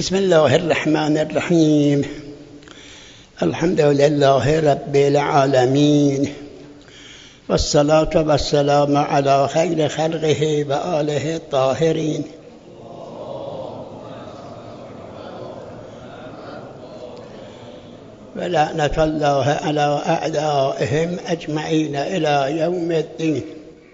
بسم الله الرحمن الرحیم. الحمد لله رب العالمین والصلاة والسلام علی خیر خلقه و آله الطاهرین. و لعنت الله علی اعدائهم اجمعین الی یوم الدین.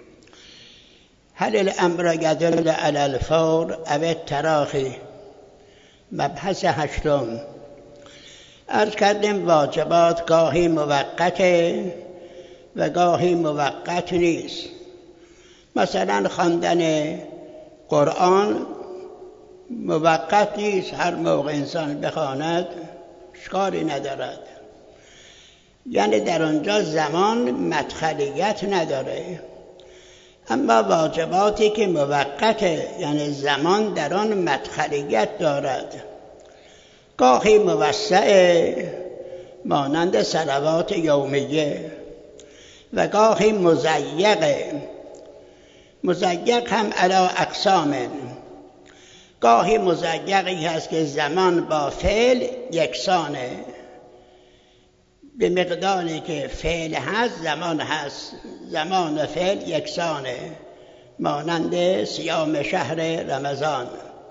هل الامر يدل على الفور او التراخی؟ مبحث هشتم. عرض کردیم واجبات گاهی موقته و گاهی موقت نیست. مثلا خواندن قرآن موقت نیست، هر موقع انسان بخواند اشکالی ندارد، یعنی در آنجا زمان مدخلیت نداره. اما واجباتی که موقته، یعنی زمان در آن مدخلیت دارد، گاهی موسعه مانند صلوات یومیه و گاهی مضیقه. مضیق هم علی اقسام. گاهی مضیقی هست که زمان با فعل یکسانه، به مقداری که فعل هست زمان هست، زمان و فعل یکسانه، مانند صیام شهر رمضان.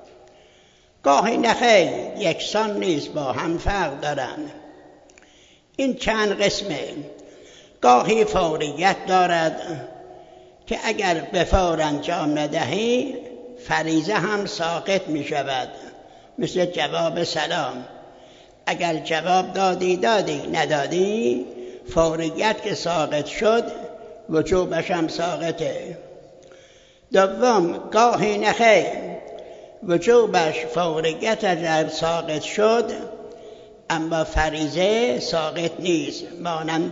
گاهی نخیر یکسان نیست، با هم فرق دارن. این چند قسمه. گاهی فوریت دارد که اگر به فور انجام ندهی فریضه هم ساقط می شود، مثل جواب سلام. اگر جواب دادی ندادی، فوریت که ساقط شد وجوبش هم ساقطه. دوم، گاهی نخیر وجوبش فوریت اگر ساقط شد اما فریضه ساقط نیست، مانند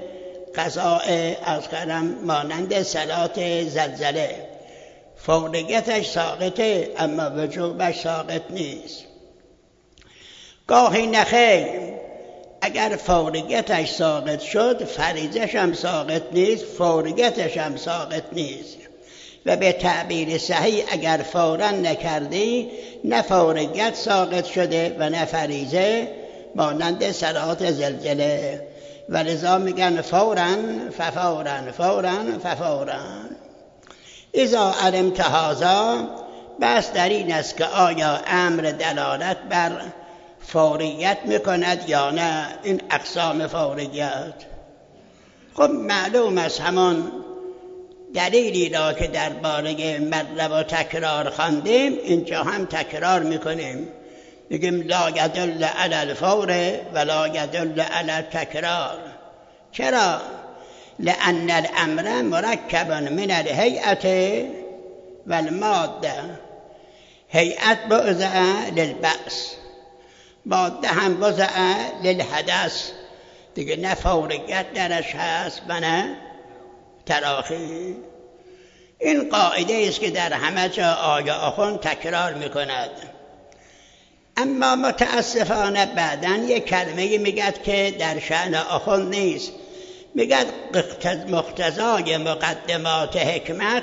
قضاء از کرم، مانند صلات زلزله. فوریتش ساقطه اما وجوبش ساقط نیست. گاهی نخیر اگر فوریتش ساقط شد فریضه‌ش هم ساقط نیست، فوریتش هم ساقط نیست. و به تعبیر صحیح اگر فوراً نکردی نه فوریت ساقط شده و نه فریضه، مانند صلات زلزله. و لذا میگن فوراً ففوراً، فوراً ففوراً. اذا علمت هذا، بس در این است که آیا امر دلالت بر فوریت میکند یا نه. این اقسام فوریت خب معلوم است. همان دلیلی را که درباره مر و تکرار خواندیم اینجا هم تکرار میکنیم. میگیم لا یدل علی الفور و لا یدل علی التکرار. چرا؟ لأن الامر مرکب من الهیئة و الماده. هیئت بعضه للبأس، ماده هم وضع للحدث. دیگه نه فوریت درش هست و نه تراخی. این قاعده است که در همه جا آقا آخوند تکرار میکند. اما متاسفانه بعداً یک کلمه میگد که در شأن آخوند نیست. میگد مقتضای مقدمات حکمت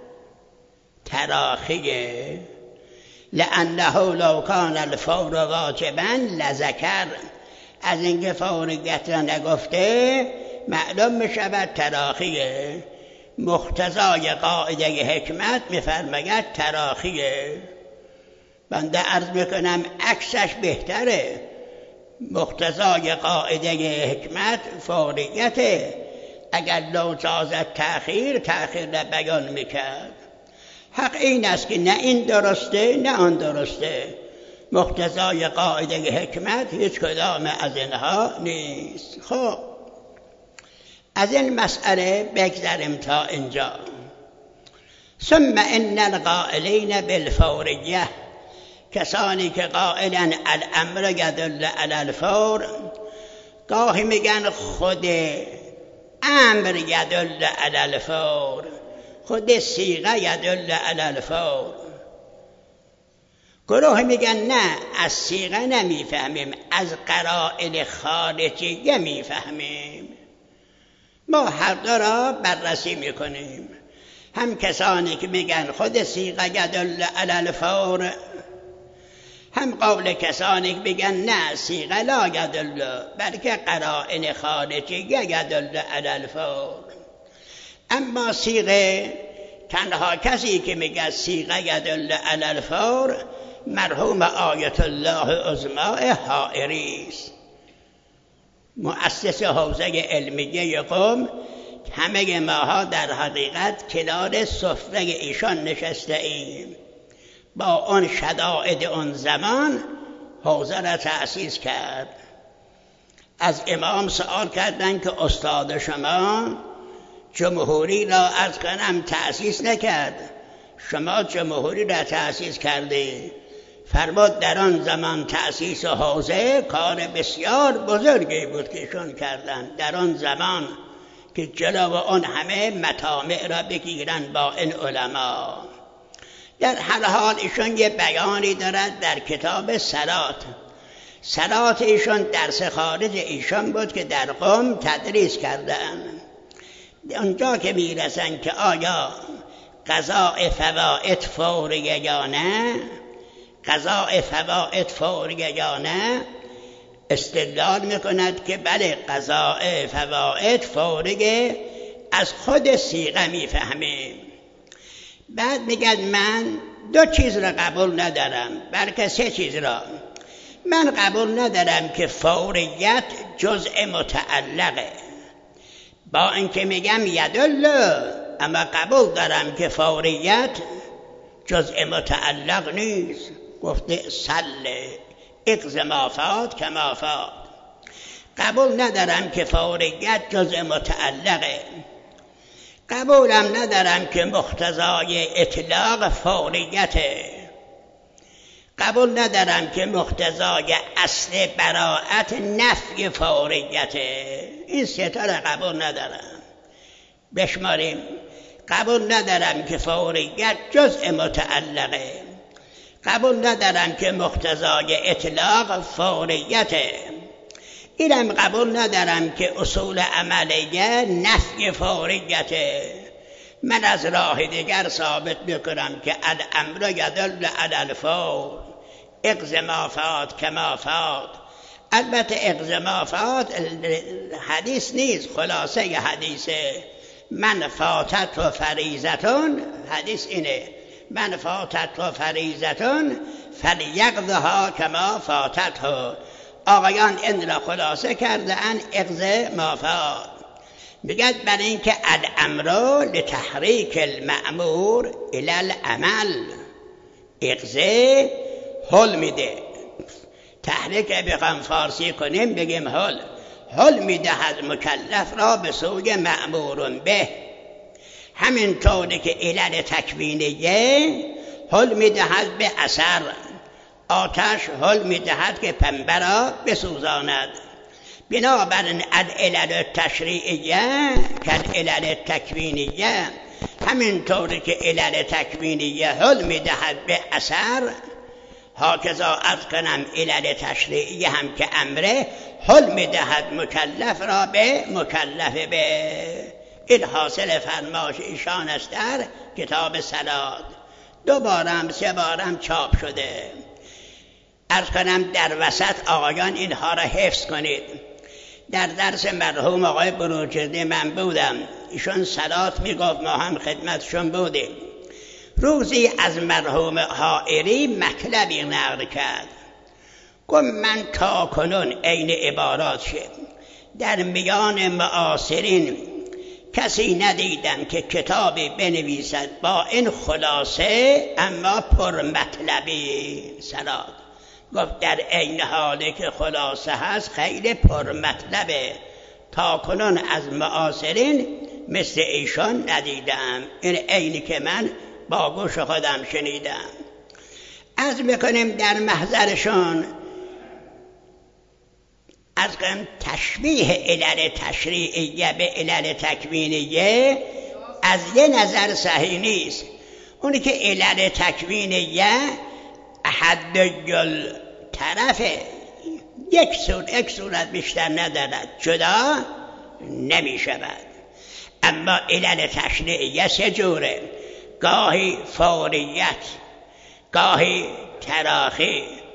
تراخیه. لأنه لو کان الفور واجبا لذکر. از اینکه فوریت را نگفته معلوم میشود تراخیه. مقتضای قاعده حکمت میفرماید تراخیه. بنده عرض میکنم عکسش بهتره. مقتضای قاعده حکمت فوریته. اگر لو جازت تأخیر را بیان میکرد. حق این است که نه این درسته نه آن درسته. مقتضای قاعده حکمت هیچ کدام از اینها نیست. خب از این مسئله بگذریم تا اینجا. ثم ان القائلین بالفوریه، کسانی که قائلن الامر یدل علی الفور، گاهی میگن خود امر یدل علی الفور، خود صیغه یدل علی الفور. گروه میگن نه، از صیغه نمیفهمیم، از قرائن خارجیه میفهمیم. ما هر دو را بررسی میکنیم. هم کسانی که میگن خود صیغه یدل علی الفور، هم قول کسانی که بگن نه صیغه لا یدل، بلکه قرائن خارجیه یدل علی الفور. اما صیغه، تنها کسی که میگه صیغه یدل علی الفور مرحوم آیت الله عظمی حائری است، مؤسس حوزه علمیه قم. همه ماها در حقیقت کنار سفره ایشان نشسته ایم. با اون شدائد اون زمان حوزه را تأسیس کرد. از امام سوال کردند که استاد شما جمهوری را از کنم تأسیس نکرد، شما جمهوری را تأسیس کرده. فرمود در آن زمان تأسیس حوزه کار بسیار بزرگی بود که ایشون کردن، در آن زمان که جلو آن همه مطامع را بگیرن با این علما. در هر حال ایشون یه بیانی دارد در کتاب صلات ایشون درس خارج ایشون بود که در قم تدریس کردن. اونجا که میرسن که آیا قضاء فوائد فوریه یا نه، قضاء فوائد فوریه یا نه، استدلال میکند که بله قضاء فوائد فوریه، از خود صیغه میفهمیم. بعد میگن من دو چیز را قبول ندارم، بلکه سه چیز را. من قبول ندارم که فوریت جزء متعلقه، با اینکه میگم یدل، اما قبول دارم که فوریت جزء متعلق نیست. گفته سل اقض ما فات کما فات. قبول ندارم که فوریت جزء متعلقه. قبولم ندارم که مقتضای اطلاق فوریته. قبول ندارم که مقتضای اصل براءت نفی فوریته. این سه تا را قبول ندارم. بشماریم. قبول ندارم که فوریت جزء متعلقه. قبول ندارم که مقتضای اطلاق فوریته. اینم قبول ندارم که اصول عملیه نفی فوریته. من از راه دیگر ثابت میکنم که الامر یدل علی الفور، اقض ما فات کما فات. البته اقض ما فات حدیث نیست، خلاصه حدیثه. من فاتت و فریضتون، حدیث اینه، من فاتت و فریضتون فلیقضها کما فاتته. آقایان این را خلاصه کرده ان اقض ما فات. بگد برای اینکه الامر لتحریک المأمور الی العمل، اقضه حل میده. تحریک بخوام فارسی کنیم بگیم حل میدهد مکلف را به سوی مأمور به. همین طوری که علل تکوینیه حل میدهد به اثر. آتش حل میدهد که پنبه را بسوزاند. بنابراین العلل تشریعیه کالعلل تکوینیه، همین طوری که علل تکوینیه حل میدهد به اثر، هاکذا از کنم علل تشریعیه هم که امره حل میدهد مکلف را به مکلف به. این حاصل فرمایش ایشان است در کتاب صلات. 2 بارم 3 بارم چاپ شده. عرض کنم در وسط آقایان اینها را حفظ کنید. در درس مرحوم آقای بروجردی من بودم، ایشان صلات میگفت، ما هم خدمتشون بودیم. روزی از مرحوم حائری مطلبی نقل کرد. گفت من تا کنون عین عبارات شد در میان معاصرین کسی ندیدم که کتابی بنویسد با این خلاصه اما پر مطلبی. صلات گفت در عین حالی که خلاصه هست خیلی پر مطلبه، تا کنون از معاصرین مثل ایشان ندیدم. این عینی که من با گوش خودم شنیدم. از میکنیم در محضرشون از کنم تشبیه علل تشریعیه به علل تکوینیه از یه نظر صحیح نیست. اونی که علل تکوینیه حدیل طرفه، یک صورت بیشتر ندارد، جدا نمی شود. اما علل تشریعیه 3 جوره، گاهی فوریت، گاهی تراخی،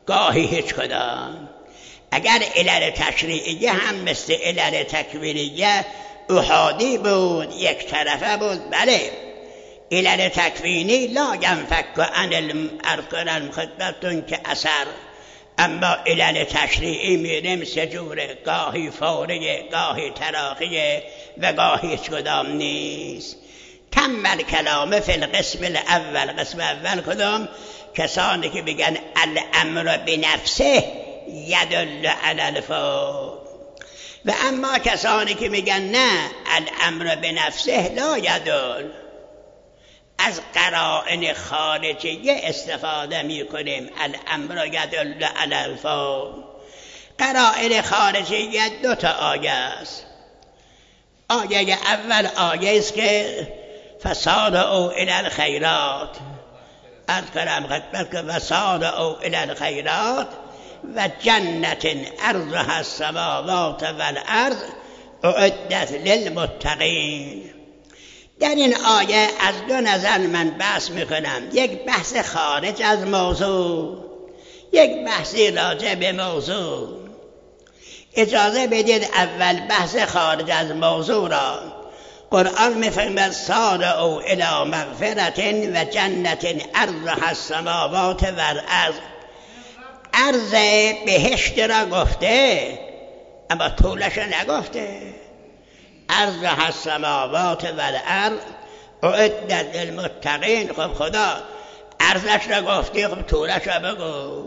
گاهی هیچ کدام. اگر علل تشریعیه هم مثل علل تکوینیه احادی بود، یک طرفه بود، بله. علل تکوینی لا ینفک عن الارکان خدمتون که اثر، اما علل تشریعی میریم سجوره، گاهی فوریه، گاهی تراخیه و گاهی هیچ کدام نیست. تم الکلام فی القسم الاول. قسم اول کدام؟ کسانی که بگن الامر بنفسه یدل علی الفور، و اما کسانی که میگن نه الامر بنفسه لا یدل، از قرائن خارجیه استفاده میکنیم. الامر یدل علی الفور. قرائن خارجیه دو تا آیه است. آیه اول آیه است که فسارعوا الی الخیرات، از کلام خدمت که فسارعوا الی الخیرات و جنت عرضها السماوات والارض اعدت للمتقین. در این آیه از دو نظر من بحث میکنم، یک بحث خارج از موضوع، یک بحثی راجع به موضوع. اجازه بدید اول بحث خارج از موضوع را. قرآن میفرماید سارعوا الی مغفرة و جنت عرضها السماوات والارض. عرض بهشت را گفته اما طولش نگفته. عرضها السماوات والارض اعدت للمتقین. خب خدا عرضش را گفتی، خب طولش را بگو.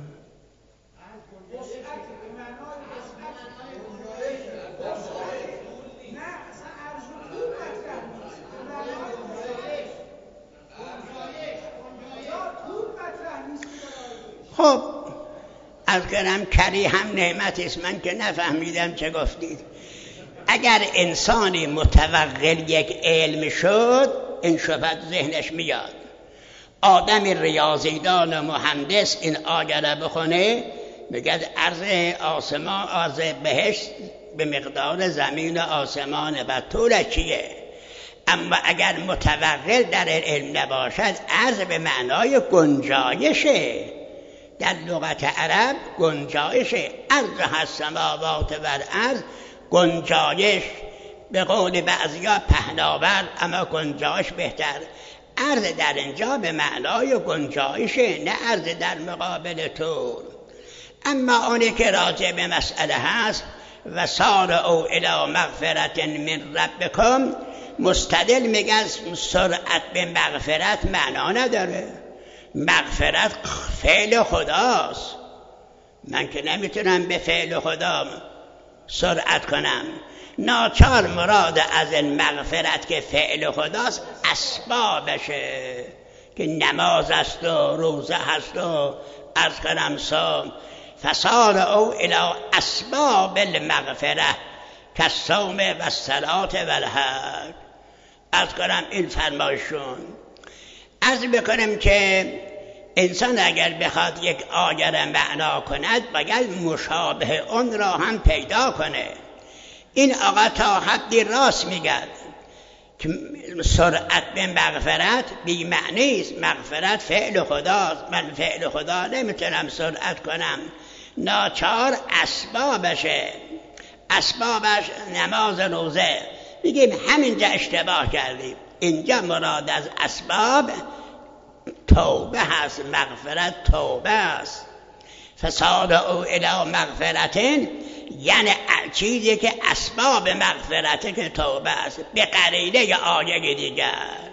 خب از کنم کری هم نعمتی است، من که نفهمیدم چه گفتید. اگر انسانی متوغل یک علم شد این شبهت ذهنش میاد. آدم ریاضیدان و مهندس این آیه را بخونه میگه عرض آسمان، عرض بهشت به مقدار زمین و آسمان و طولش چیه. اما اگر متوغل در علم نباشد عرض به معنای گنجایشه. در لغت عرب گنجایش، عرضها السماوات والارض، گنجایش. به قول بعضیا پهناور، اما گنجایش بهتر. عرض در اینجا به معنای گنجایشه، نه عرض در مقابل طول. اما اونی که راجع به مسئله هست و سارعوا الی مغفرة من ربکم، مستدل میگه سرعت به مغفرت معنا نداره. مغفرت فعل خداست، من که نمیتونم به فعل خدا سرعت کنم. ناچار مراد از این مغفرت که فعل خداست اسبابشه، که نماز است و روزه هست و از کنم صوم. فسارعوا الی اسباب المغفره کالصوم و الصلاة و الحج. از کنم این فرمایشون. عرض بکنم که انسان اگر بخواد یک آیه را معنا کند باید مشابه اون را هم پیدا کنه. این آقا تا حدی راست میگد که سرعت به مغفرت بی معنی است. مغفرت فعل خداست، من فعل خدا نمیتونم سرعت کنم. ناچار اسبابشه. اسبابش نماز روزه. میگیم همینجا اشتباه کردیم. اینجا مراد از اسباب توبه هست. مغفرت توبه است. فسارعوا الی مغفرة یعنی چیزی که اسباب مغفرت که توبه است، به قرینه آیه دیگر.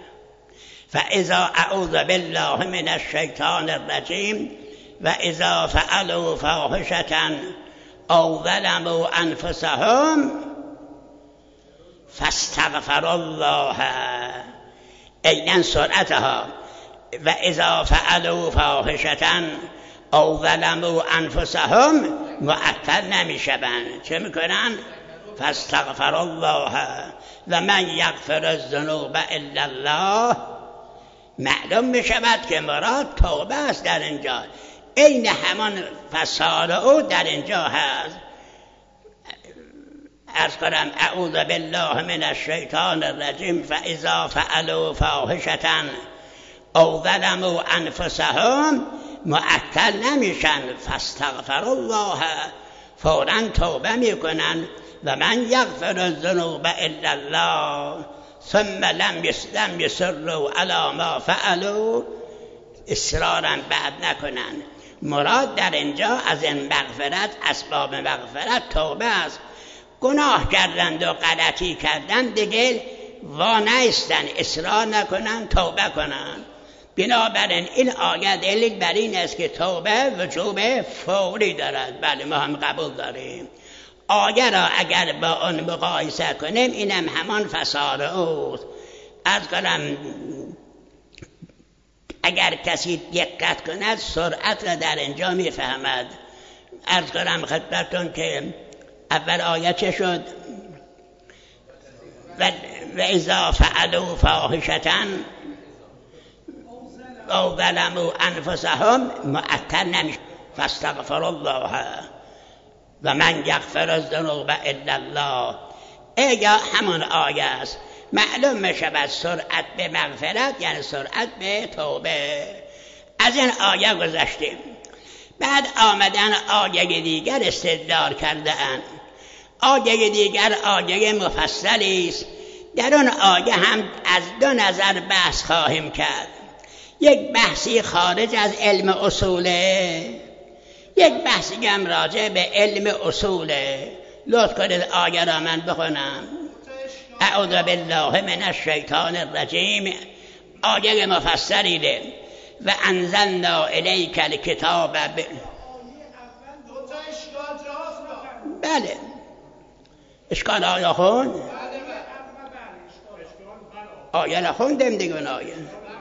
فاذا اعوذ بالله من الشیطان الرجیم و اذا فعلوا فاحشة او ظلموا انفسهم فاستغفروا الله عینا سرعتها. و اذا فعلوا فاحشة او ظلموا انفسهم معطل نمیشوند. چه میکنن؟ فاستغفر الله و من یغفر الذنوب الا الله. معلوم میشود که مراد توبه است در اینجا. عین همان فسارعوا در اینجا هست. عرض کنم اعوذ بالله من الشیطان الرجیم فاذا فعلوا فاحشة او ظلموا انفسهم معطل نمیشن. فاستغفر الله، فوراً توبه میکنن. و من یغفر الذنوب الا الله ثم لم یصروا علی ما فعلوا، اصرارا بعد نکنن. مراد در اینجا از این مغفرت، اسباب مغفرت توبه است. گناه کردند و غلطی کردند دیگه وا نیستن، اصرار نکنن، توبه کنن. بنابراین این آیه دلیل بر این است که توبه وجوب فوری دارد. بله ما هم قبول داریم. آیه را اگر با آن مقایسه کنیم اینم همان فسار اوست. از کنم اگر کسی دقت کند سرعت را در اینجا میفهمد. عرض کنم خدمتتون که اول آیه چه شد؟ و اذا فعلوا فاحشة او ظلموا انفسهم، معطل نمیشه. فاستغفر الله و من یغفر الذنوب الا الله. یا همون آیه است. معلوم میشود سرعت به مغفرت یعنی سرعت به توبه. از این آیه گذشتیم. بعد آمدن آیه دیگر استدلال کرده اند. آیه دیگر آیه مفصلی است. در اون آیه هم از دو نظر بحث خواهیم کرد. یک بحثی خارج از علم اصوله، یک بحثی هم راجع به علم اصوله. لطف کنید آیه را من بخونم. اعوذ بالله من الشیطان الرجیم. آیه مفصلی ده. و انزلنا الیک الکتاب بله اشکال آیه خون؟ آیه را خوندم دیگه. اون آیه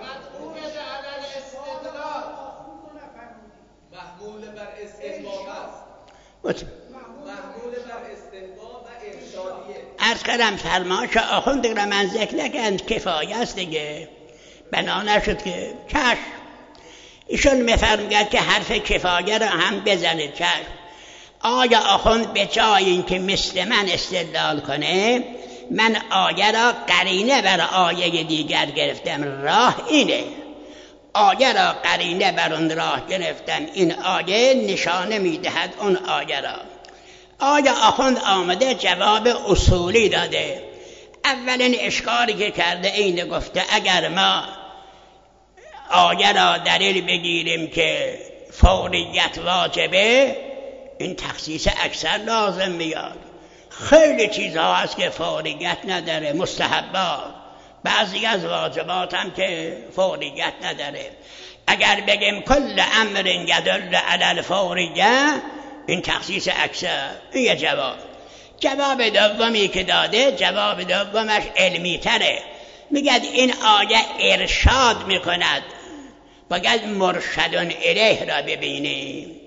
محمول بر استحباب است. محمول بر استحباب و ارشادیه. عرض کردم فرمایش آخوند دیگه من ذکر نکند کفایه است دیگه. بنا نشد که چشم. ایشون میفرماید که حرف کفایه را هم بزنید. چشم. آیا آخوند به جای این که مثل من استدلال کنه، من آیه را قرینه بر آیه دیگر گرفتم. راه اینه. آیه را قرینه بر اون راه گرفتم. این آیه نشانه میدهد اون آیه را. آیه آخوند آمده جواب اصولی داده. اولین اشکالی که کرده اینه، گفته اگر ما آیه را دلیل بگیریم که فوریت واجبه، این تخصیص اکثر لازم میاد. خیلی چیزها هست که فوریت نداره، مستحبات، بعضی از واجبات هم که فوریت نداره. اگر بگیم کل امر یدل علی الفوریه، این تخصیص اکثر. این یه جواب دومی که داده، جواب دومش علمی تره. میگه این آیه ارشاد میکند، باید مرشدون الیه را ببینیم.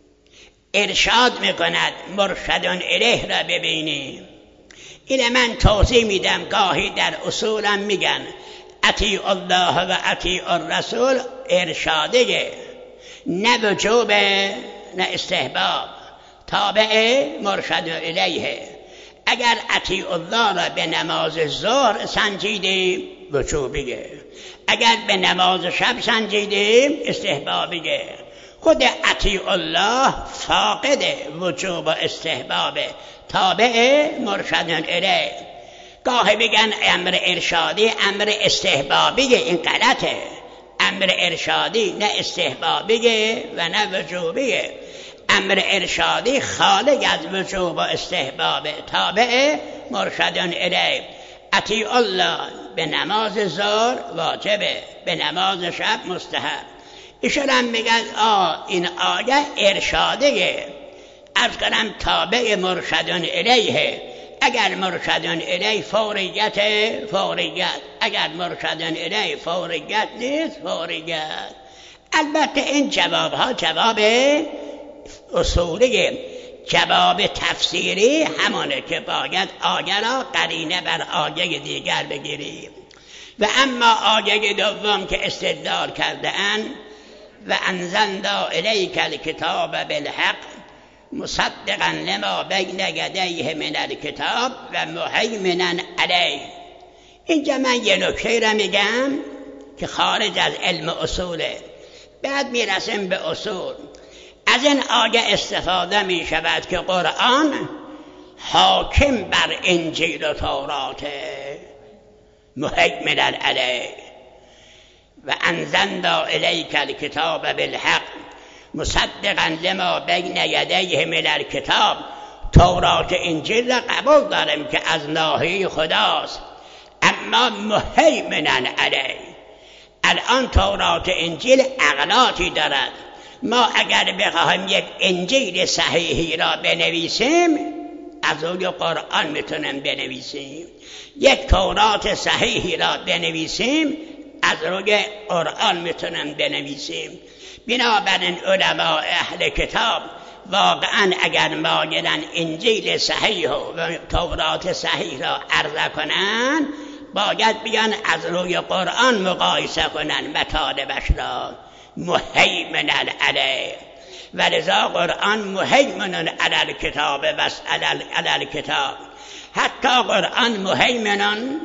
ارشاد میکند، مرشدون الیه را ببینیم. این من توضیح میدم. گاهی در اصولم میگن اطیع الله و اطیع الرسول ارشاده، نه وجوب نه استحباب. تابع مرشد الیه. اگر اطیع الله را به نماز ظهر سنجیدیم وجوبیه، اگر به نماز شب سنجیدیم استحبابیه. خود اطیع الله فاقد وجوب و استحبابه، تابع مرشد الیه. گاهی بگن امر ارشادی امر استحبابیه، این غلطه. امر ارشادی نه استحبابیه و نه وجوبیه. امر ارشادی خالق از وجوب و استحبابه، تابع مرشد الیه. اطیع الله به نماز ظهر واجبه، به نماز شب مستحب. ایشون هم میگن این آیه ارشادیه. عرض کنم تابع مرشد الیه. اگر مرشد الیه فوریت، اگر مرشد الیه فوریت نیست، فوریت. البته این جواب ها جواب اصولی، جواب تفسیری همانه که باید آیه را قرینه بر آیه دیگر بگیریم. و اما آیه دوم که استدلال کرده اند و انزلنا الیک الکتاب بالحق مصدقا لما بین یدیه من الکتاب و مهیمنا علیه. اینجا من یه نکته را میگم که خارج از علم اصوله. بعد میرسیم به اصول. از این آیه استفاده می شود که قرآن حاکم بر انجیل و تورات، مهیمن علیه. و انزلنا الیک الکتاب بالحق مصدقا لما بین یدیه من الکتاب. تورات انجیل را قبول داریم که از ناحیه خداست، اما مهیمن علیه. الان تورات انجیل اغلاطی دارد. ما اگر بخواهیم یک انجیل صحیحی را بنویسیم، از روی قرآن میتونیم بنویسیم. یک تورات صحیحی را بنویسیم، از روی قرآن میتونیم بنویسیم. بنابراین علماء اهل کتاب واقعا اگر مایلن انجیل صحیح و تورات صحیح را عرضه کنن، باید بیان از روی قرآن مقایسه کنن مطالبش را. مهیمن علیه. ولذا قرآن مهیمن علی الکتاب و علی الکتاب. حتی قرآن مهیمن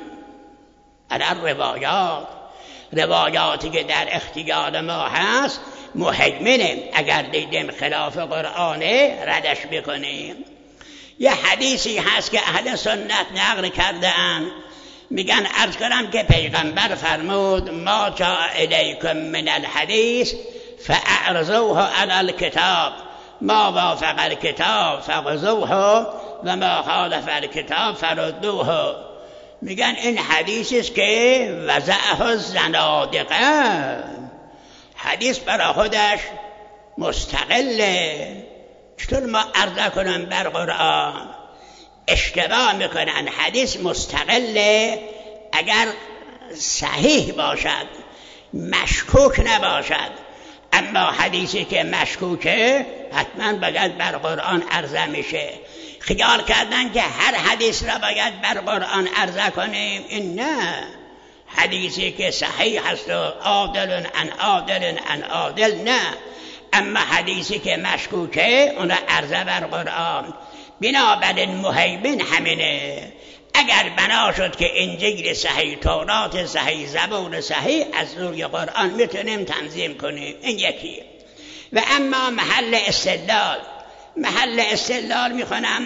علی الروایات. روایاتی که در اختیار ما هست مهیمنه، اگر دیدیم خلاف قرآنه ردش بکنیم. یه حدیثی هست که اهل سنت نقل کرده اند، میگن عرض کنم که پیغمبر فرمود ما جاء الیکم من الحدیث فاعرضوه علی الکتاب ما وافق الکتاب فخذوه و ما خالف الکتاب فردوه. میگن این حدیثی است که وضعه الزنادقه. حدیث برای خودش مستقله. چطور ما عرضه کنم بر قرآن؟ اشتباه میکنن. حدیث مستقله اگر صحیح باشد، مشکوک نباشد. اما حدیثی که مشکوکه حتما باید بر قرآن عرضه میشه. خیال کردن که هر حدیث را باید بر قرآن عرضه کنیم، این نه. حدیثی که صحیح هست و عادل عن عادل عن عادل نه، اما حدیثی که مشکوکه اون را عرضه بر قرآن. بنابراین مهیمن همینه. اگر بنا شد که انجیل صحیح، تورات صحیح، زبور صحیح، از روی قرآن میتونیم تنظیم کنیم. این یکیه. و اما محل استدلال میخونم.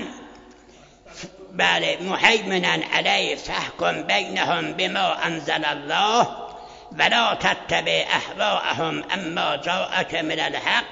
بله، مهیمنا علیه فاحکم بینهم بما انزل الله ولا تتبع اهواءهم اما جاءک من الحق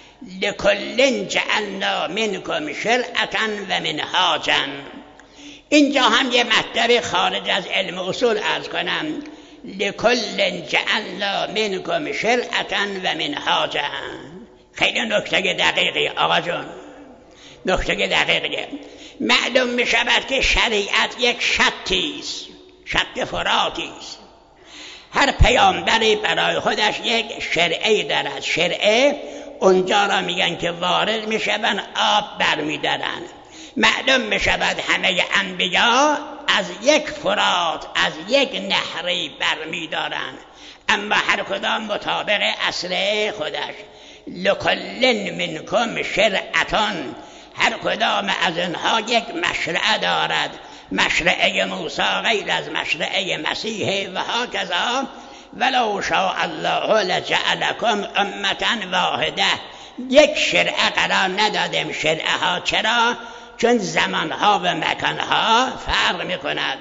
لکل جعلنا منکم شرعة و منهاجا. اینجا هم یه مطلب خارج از علم اصول عرض کنم. لکل جعلنا منکم شرعة و منهاجا. خیلی نکته دقیقی آقا جون، نکته دقیقیه. معلوم می شود که شریعت یک شطی است، شط فراتی است. هر پیامبری برای خودش یک شرعه دارد. شرعه اونجا را میگن که وارد می شوند آب برمیدارن. معلوم می شود همه انبیا از یک فرات، از یک نهری برمیدارن، اما هر کدام مطابق اصل خودش. لکل منکم شرعتان. هر کدام از اینها یک مشرعه دارد. مشرعه موسی غیر از مشرعه مسیح و هکذا. ولو شاء الله لجعلکم امة واحده. یک شرعه قرار ندادیم. شرعه ها چرا؟ چون زمانها و مکانها فرق میکند.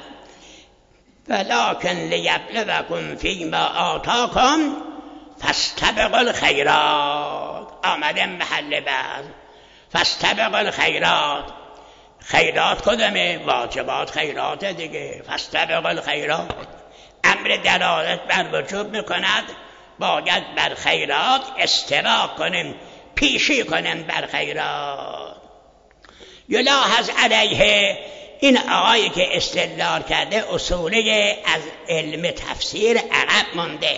ولکن لیبلوکم فیما آتاکم فاستبقوا الخیرات. آمده محل بعد فاستبقوا الخیرات. خیرات کدامه؟ واجبات خیرات دیگه. فاستبقوا الخیرات امر دلالت بر وجوب میکند. باید بر خیرات استباق کنیم، پیشی کنیم بر خیرات. یلاحظ علیه این آقایی که استدلال کرده اصولی از علم تفسیر عقب مانده.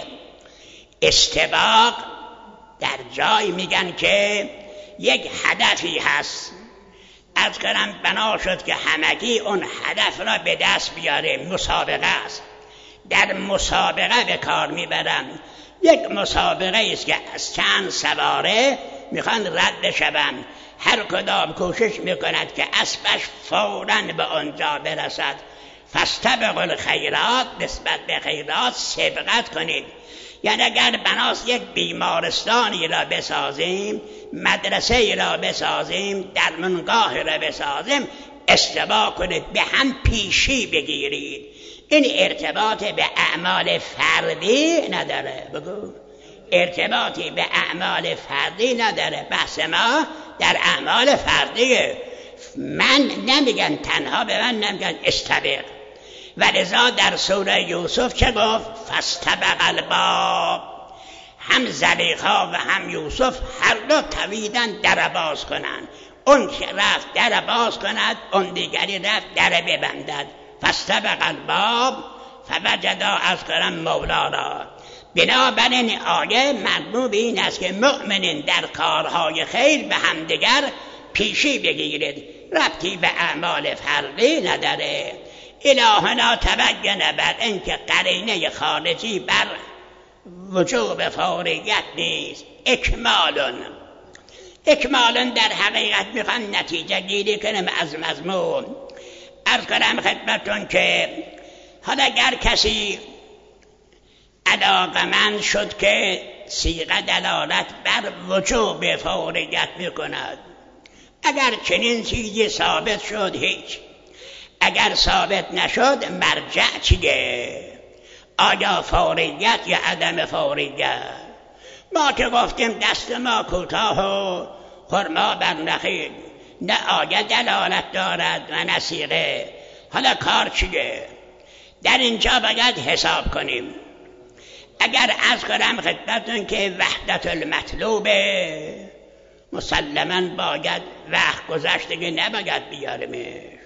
استباق در جای میگن که یک هدفی هست. از کنم بنا شد که همگی اون هدف را به دست بیاره. مسابقه است. در مسابقه به کار میبرن. یک مسابقه است که از چند سواره میخوان رد شوند. هر کدام کوشش میکند که اسبش فوراً به آنجا برسد. فاستبقوا الخیرات، نسبت به خیرات سبقت کنید. یعنی اگر بناس یک بیمارستانی را بسازیم، مدرسه را بسازیم، درمانگاه را بسازیم، اشتباه کنید، به هم پیشی بگیرید. این ارتباط به اعمال فردی نداره. بگو ارتباطی به اعمال فردی نداره. بحث ما در اعمال فردیه. من نمیگن تنها، به من نمیگن استبق. و لذا در سوره یوسف چه گفت؟ فاستبق الباب. هم زلیخا و هم یوسف هر دو تویدن در باز کنند. اون که رفت در باز کند، اون دیگری رفت در ببندد. فاستبق الباب فوجدا از کرم مولا را. بنابراین آیه مضمون این است که مؤمنین در کارهای خیر به همدیگر پیشی بگیرید، ربطی به اعمال فردی نداره. الهنا تبین بر اینکه قرینه خارجی بر وجوب فوریت نیست. اکمالن در حقیقت میخوان نتیجه گیری کنم از مضمون. عرض کنم خدمتون که حالا اگر کسی علاقمند شد که صیغه دلالت بر وجوب فوریت میکند، اگر چنین چیزی ثابت شد هیچ، اگر ثابت نشد مرجع چیه؟ آیا فوریت یا عدم فوریت؟ ما که گفتیم دست ما کوتاه و خرما بر نخیل، نه آیه دلالت دارد و نه صیغه. حالا کار چیه؟ در اینجا باید حساب کنیم. اگر عرض کنم خدمتتون که وحدت المطلوبه، مسلماً باید وقت گذشتگی نباید بیاریمش.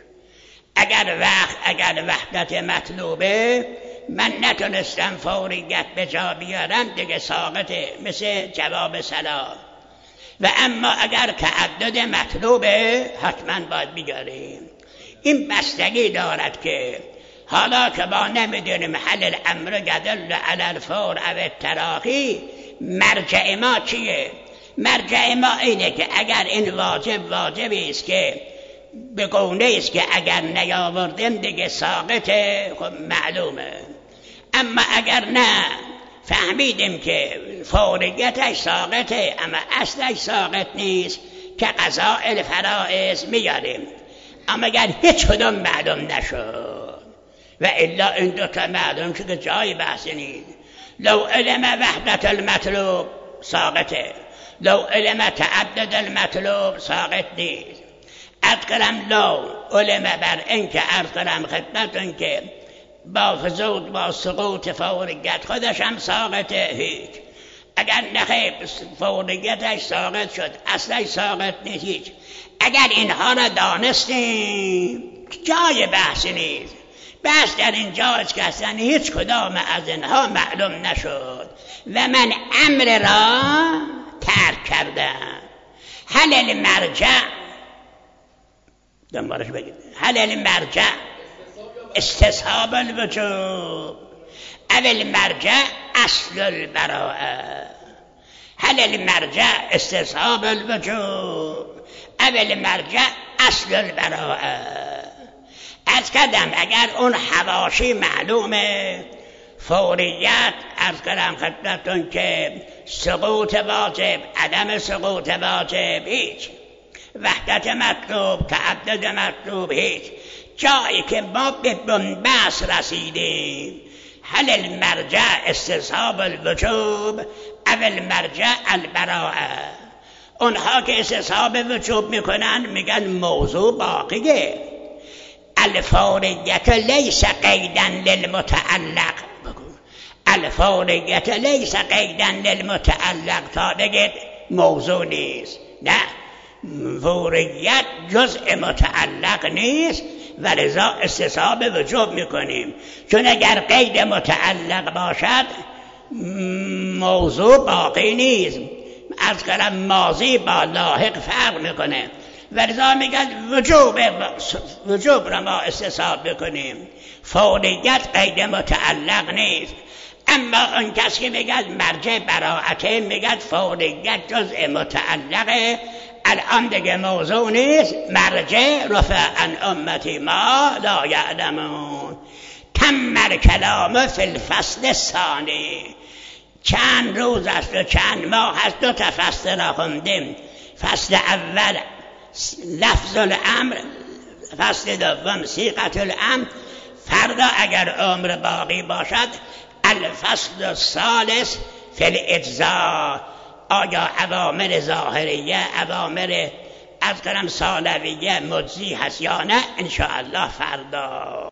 اگر وحدت مطلوبه من نتونستم فوریت به جا بیارم، دیگه ساقطه، مثل جواب سلام. و اما اگر تعدد مطلوبه حتما باید بیاریم. این بستگی دارد که حالا که با نمیدونیم حل الامر یدل علی الفور او التراخی، مرجع ما چیه؟ مرجع ما اینه که اگر این واجبی است که به گونه است که اگر نیاوردیم دیگه ساقطه، خب معلومه. اما اگر نه فهمیدیم که فوریتش ساقطه اما اصلش ساقط نیست، که قضاء الفرائض میاریم. اما اگر هیچ کدوم معلوم نشد و الا این دوتا معلوم شد که جای بحث نیست. لو علم وحدت المطلوب ساقطه، لو علم تعدد المطلوب ساقط نیست. عرض کنم لو علم بر این که عرض کنم خدمتون که با سقوط فوریت خودش هم ساقطه هیچ. اگر نخیب فوریتش ساقط شد اصلش ساقط نیست هیچ. اگر اینها را دانستیم جای بحث نیست. بحث در اینجا است که اصلا هیچ کدام از اینها معلوم نشد و من امر را ترک کردم. حل المرجع دنبالش بگید. حل المرجع استصحاب الوجوب اول مرجع اصل البراءه. حل المرجع استصحاب الوجوب اول مرجع اصل البراءه. از کردم اگر اون حواشی معلومه، فوریت عرض کردم خدمتون که سقوط واجب، عدم سقوط واجب هیچ، وحدت مطلوب، تعدد مطلوب هیچ. جایی که ما به بنبست رسیدیم حل المرجع استصحاب الوجوب اول مرجع البراءه. اونها که استصحاب وجوب میکنن میگن موضوع باقیه. الفوریت لیس قیدا للمتعلق. الفوریت لیس قیدا للمتعلق تا بگید موضوع نیست. نه، فوریت جزء متعلق نیست و لذا استصحاب وجوب میکنیم. چون اگر قید متعلق باشد موضوع باقی نیست. از کلام ماضی با لاحق فرق میکنه و لذا میگن وجوب را ما استصحاب بکنیم. فوریت قید متعلق نیست. اما اون کسی که میگن مرجع براعته میگن فوریت جزء متعلقه الان دیگه موضوع نیست. مرجع رفع عن امتی ما لا یعلمون. تم الکلام فی الفصل الثانی. چند روز است و چند ماه است 2 تا فصل را خوندیم. فصل اول لفظ الامر، فصل دوم صیغه الامر. فردا اگر عمر باقی باشد الفصل الثالث فی الاجزاء. آیا اوامر ظاهریه، اوامر از کنم ثانویه مجزی هست یا نه؟ ان شاء الله فردا.